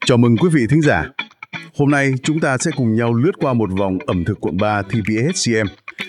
Chào mừng quý vị thính giả. Hôm nay chúng ta sẽ cùng nhau lướt qua một vòng ẩm thực quận 3 TPHCM,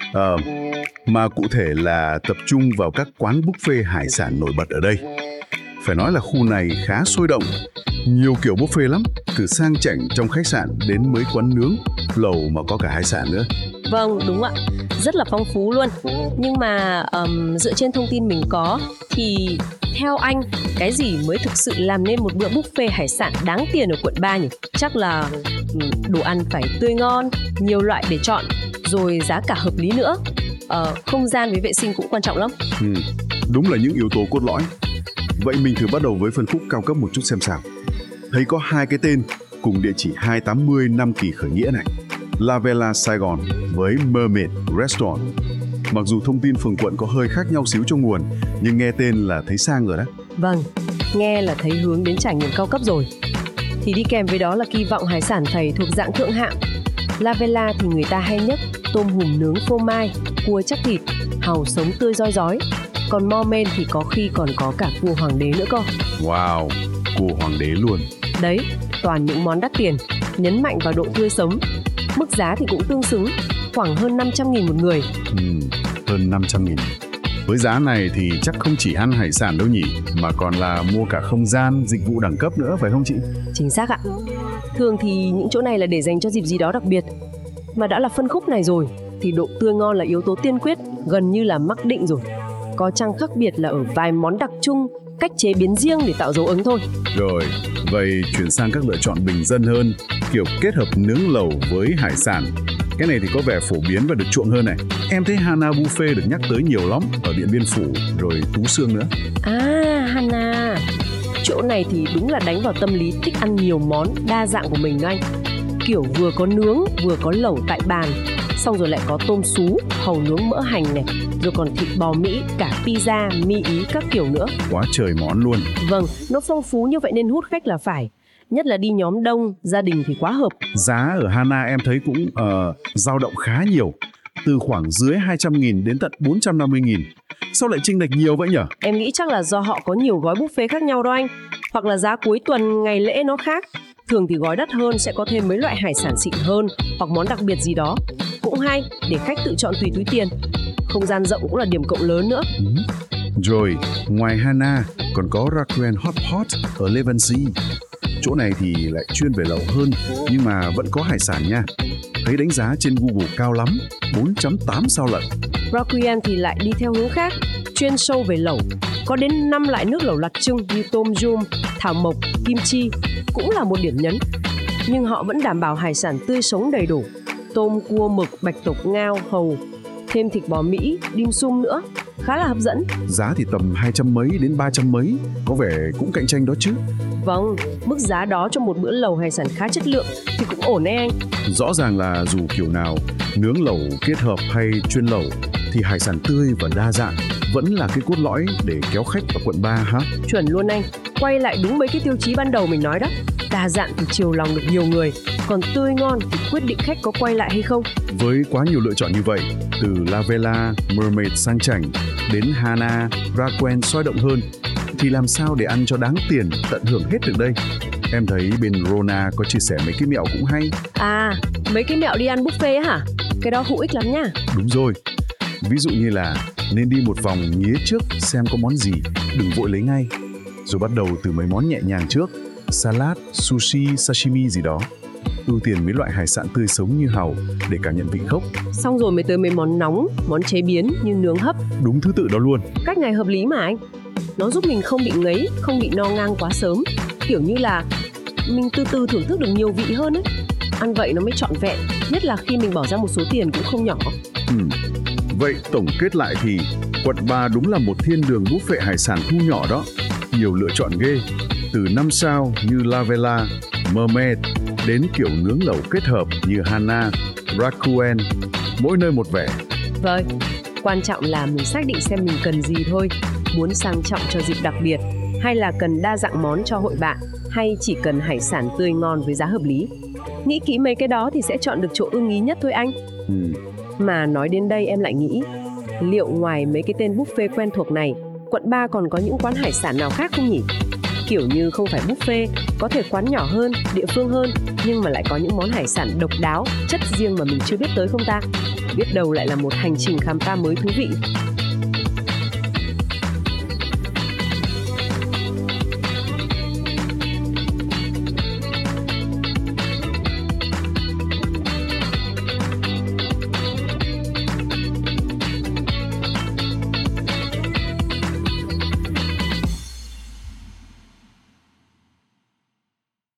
mà cụ thể là tập trung vào các quán buffet hải sản nổi bật ở đây. Phải nói là khu này khá sôi động, nhiều kiểu buffet lắm, từ sang chảnh trong khách sạn đến mấy quán nướng, lẩu mà có cả hải sản nữa. Vâng, đúng ạ, rất là phong phú luôn. Nhưng mà dựa trên thông tin mình có thì theo anh, cái gì mới thực sự làm nên một bữa buffet hải sản đáng tiền ở quận 3 nhỉ? Chắc là đồ ăn phải tươi ngon, nhiều loại để chọn, rồi giá cả hợp lý nữa. Không gian với vệ sinh cũng quan trọng lắm. Đúng là những yếu tố cốt lõi. Vậy mình thử bắt đầu với phân khúc cao cấp một chút xem sao. Thấy có hai cái tên cùng địa chỉ 280 Nam Kỳ khởi nghĩa này, La Vela Saigon với Mermaid Restaurant. Mặc dù thông tin phường quận có hơi khác nhau xíu trong nguồn, nhưng nghe tên là thấy sang rồi đó. Vâng, nghe là thấy hướng đến trải nghiệm cao cấp rồi. Thì đi kèm với đó là kỳ vọng hải sản phải thuộc dạng thượng hạng. La Vela thì người ta hay nhấc tôm hùm nướng phô mai, cua chắc thịt, hàu sống tươi roi rói. Còn Mermaid thì có khi còn có cả cua hoàng đế nữa cơ. Wow, cua hoàng đế luôn. Đấy, toàn những món đắt tiền, nhấn mạnh vào độ tươi sống. Mức giá thì cũng tương xứng, khoảng hơn 500.000 một người. Hơn 500.000. Với giá này thì chắc không chỉ ăn hải sản đâu nhỉ, mà còn là mua cả không gian, dịch vụ đẳng cấp nữa, phải không chị? Chính xác ạ. Thường thì những chỗ này là để dành cho dịp gì đó đặc biệt. Mà đã là phân khúc này rồi, thì độ tươi ngon là yếu tố tiên quyết, gần như là mắc định rồi. Có chăng khác biệt là ở vài món đặc trưng, cách chế biến riêng để tạo dấu ấn thôi. Rồi, vậy chuyển sang các lựa chọn bình dân hơn, kiểu kết hợp nướng lẩu với hải sản. Cái này thì có vẻ phổ biến và được chuộng hơn này. Em thấy Hana Buffet được nhắc tới nhiều lắm, ở Điện Biên Phủ, rồi Tú Xương nữa. À, Hana. Chỗ này thì đúng là đánh vào tâm lý thích ăn nhiều món đa dạng của mình đó anh. Kiểu vừa có nướng, vừa có lẩu tại bàn, xong rồi lại có tôm sú, hàu nướng mỡ hành này, rồi còn thịt bò Mỹ, cả pizza, mì Ý các kiểu nữa. Quá trời món luôn. Vâng, nó phong phú như vậy nên hút khách là phải. Nhất là đi nhóm đông, gia đình thì quá hợp. Giá ở Hana em thấy cũng dao động khá nhiều, từ khoảng dưới 200.000 đến tận 450.000. Sao lại chênh lệch nhiều vậy nhở? Em nghĩ chắc là do họ có nhiều gói buffet khác nhau đó anh. Hoặc là giá cuối tuần, ngày lễ nó khác. Thường thì gói đắt hơn sẽ có thêm mấy loại hải sản xịn hơn, hoặc món đặc biệt gì đó. Cũng hay, để khách tự chọn tùy túi tiền. Không gian rộng cũng là điểm cộng lớn nữa. Rồi, ngoài Hana còn có Rakuen Hot Pot ở Levancy. Chỗ này thì lại chuyên về lẩu hơn, nhưng mà vẫn có hải sản nha. Thấy đánh giá trên Google cao lắm, 4.8 sao lận. Rakuen thì lại đi theo hướng khác, chuyên sâu về lẩu. Có đến 5 loại nước lẩu đặc trưng như tôm yum, thảo mộc, kim chi, cũng là một điểm nhấn. Nhưng họ vẫn đảm bảo hải sản tươi sống đầy đủ. Tôm, cua, mực, bạch tuộc, ngao, hàu, thêm thịt bò Mỹ, dim sum nữa. Khá là hấp dẫn. Giá thì tầm 200 mấy đến 300 mấy, có vẻ cũng cạnh tranh đó chứ. Vâng, mức giá đó cho một bữa lẩu hải sản khá chất lượng thì cũng ổn đấy anh. Rõ ràng là dù kiểu nào, nướng lẩu kết hợp hay chuyên lẩu, thì hải sản tươi và đa dạng vẫn là cái cốt lõi để kéo khách vào quận 3 hả? Chuẩn luôn anh, quay lại đúng mấy cái tiêu chí ban đầu mình nói đó. Đa dạng thì chiều lòng được nhiều người, còn tươi ngon thì quyết định khách có quay lại hay không. Với quá nhiều lựa chọn như vậy, từ La Vela, Mermaid sang chảnh đến Hana, Rakuen sôi động hơn, thì làm sao để ăn cho đáng tiền, tận hưởng hết được đây? Em thấy bên Rona có chia sẻ mấy cái mẹo cũng hay. À, mấy cái mẹo đi ăn buffet á hả? Cái đó hữu ích lắm nha. Đúng rồi. Ví dụ như là nên đi một vòng nghía trước xem có món gì, đừng vội lấy ngay. Rồi bắt đầu từ mấy món nhẹ nhàng trước, salad, sushi, sashimi gì đó. Ưu tiên mấy loại hải sản tươi sống như hàu để cảm nhận vị gốc. Xong rồi mới tới mấy món nóng, món chế biến như nướng hấp. Đúng thứ tự đó luôn. Cách này hợp lý mà anh. Nó giúp mình không bị ngấy, không bị no ngang quá sớm. Kiểu như là mình từ từ thưởng thức được nhiều vị hơn ấy. Ăn vậy nó mới trọn vẹn, nhất là khi mình bỏ ra một số tiền cũng không nhỏ. Vậy tổng kết lại thì quận 3 đúng là một thiên đường buffet hải sản thu nhỏ đó. Nhiều lựa chọn ghê, từ 5 sao như La Vela, Mermaid đến kiểu nướng lẩu kết hợp như Hana, Rakuen, mỗi nơi một vẻ. Vâng, quan trọng là mình xác định xem mình cần gì thôi. Muốn sang trọng cho dịp đặc biệt, hay là cần đa dạng món cho hội bạn, hay chỉ cần hải sản tươi ngon với giá hợp lý. Nghĩ kỹ mấy cái đó thì sẽ chọn được chỗ ưng ý nhất thôi anh. Mà nói đến đây em lại nghĩ, liệu ngoài mấy cái tên buffet quen thuộc này, quận 3 còn có những quán hải sản nào khác không nhỉ? Kiểu như không phải buffet, có thể quán nhỏ hơn, địa phương hơn, nhưng mà lại có những món hải sản độc đáo, chất riêng mà mình chưa biết tới không ta? Biết đâu lại là một hành trình khám phá mới thú vị.